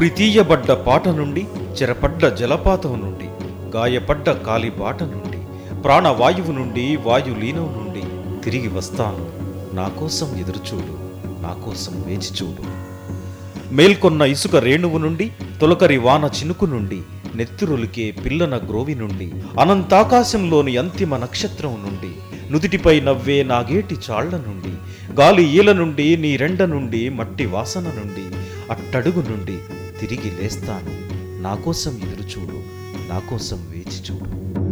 ఉరితీయబడ్డ పాట నుండి, చెరపడ్డ జలపాతం నుండి, గాయపడ్డ కాలిబాట నుండి, ప్రాణవాయువు నుండి, వాయులీనం నుండి తిరిగి వస్తాను. నా కోసం ఎదురుచూడు, నా కోసం వేచి చూడు. మేల్కొన్న ఇసుక రేణువు నుండి, తొలకరి వాన చినుకు నుండి, నెత్తురులికే పిల్లన గ్రోవి నుండి, అనంతాకాశంలోని అంతిమ నక్షత్రం నుండి, నుదిటిపై నవ్వే నాగేటి చాళ్ల నుండి, గాలి ఈల నుండి, నీ రెండ నుండి, మట్టి వాసన నుండి, అట్టడుగు నుండి తిరిగి లేస్తాను. నా కోసం ఎదురుచూడు, నా కోసం వేచి చూడు.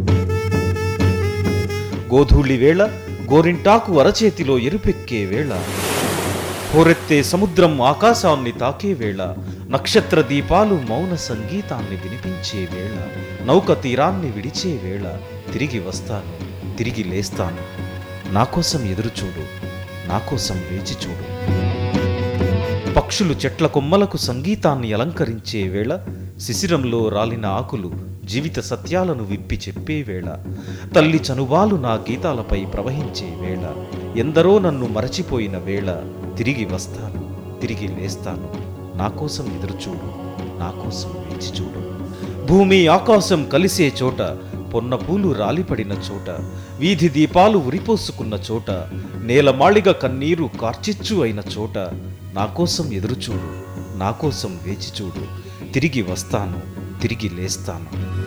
గోధూళి వేళ, గోరింటాకు అరచేతిలో ఎరుపెక్కే వేళ, హోరెత్తే సముద్రం ఆకాశాన్ని తాకే వేళ, నక్షత్ర దీపాలు మౌన సంగీతాన్ని వినిపించే వేళ, నౌక తీరాన్ని విడిచే వేళ తిరిగి వస్తాను, తిరిగి లేస్తాను. నా కోసం ఎదురుచూడు, నా కోసం వేచి చూడు. పక్షులు చెట్ల కొమ్మలకు సంగీతాన్ని అలంకరించే వేళ, శిశిరంలో రాలిన ఆకులు జీవిత సత్యాలను విప్పి చెప్పే వేళ, తల్లి చనుబాలు నా గీతాలపై ప్రవహించే వేళ, ఎందరో నన్ను మరచిపోయిన వేళ తిరిగి వస్తాను, తిరిగి లేస్తాను. నా కోసం ఎదురుచూడు, నా కోసం వేచి చూడు. భూమి ఆకాశం కలిసే చోట, పొన్న పూలు రాలిపడిన చోట, వీధి దీపాలు ఉరిపోసుకున్న చోట, నేలమాళిగ కన్నీరు కార్చిచ్చు అయిన చోట నా కోసం ఎదురుచూడు, నా కోసం వేచి చూడు. తిరిగి వస్తాను, తిరిగి లేస్తాను.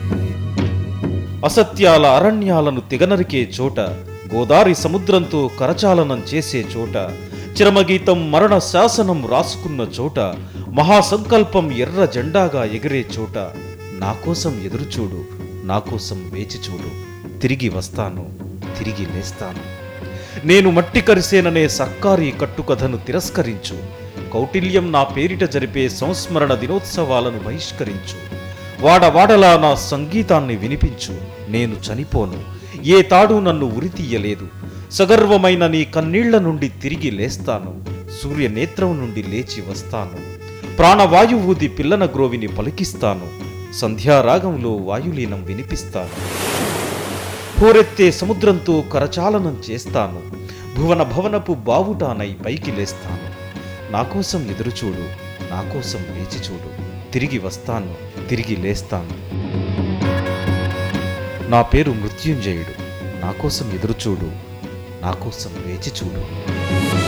అసత్యాల అరణ్యాలను తెగనరికే చోట, గోదారి సముద్రంతో కరచాలనం చేసే చోట, చిరమగీతం మరణ శాసనం రాసుకున్న చోట, మహాసంకల్పం ఎర్ర జెండాగా ఎగిరే చోట నా కోసం ఎదురుచూడు, నా కోసం వేచి చూడు. తిరిగి వస్తాను, తిరిగి లేస్తాను. నేను మట్టి కరిసేననే సర్కారీ కట్టుకథను తిరస్కరించు. కౌటిల్యం నా పేరిట జరిపే సంస్మరణ దినోత్సవాలను బహిష్కరించు. వాడవాడలా నా సంగీతాన్ని వినిపించు. నేను చనిపోను, ఏ తాడు నన్ను ఉరితీయలేదు. సగర్వమైన నీ కన్నీళ్ల నుండి తిరిగి లేస్తాను. సూర్యనేత్రం నుండి లేచి వస్తాను. ప్రాణవాయువూది పిల్లన గ్రోవిని పలికిస్తాను. సంధ్యారాగంలో వాయులీనం వినిపిస్తాను. హోరెత్తే సముద్రంతో కరచాలనం చేస్తాను. భువన భవనపు బావుటానై పైకి లేస్తాను. నా కోసం ఎదురుచూడు, నా కోసం వేచి చూడు. తిరిగి వస్తాను, తిరిగి లేస్తాను. నా పేరు మృత్యుంజయుడు. నా కోసం ఎదురుచూడు, నా కోసం వేచి చూడు.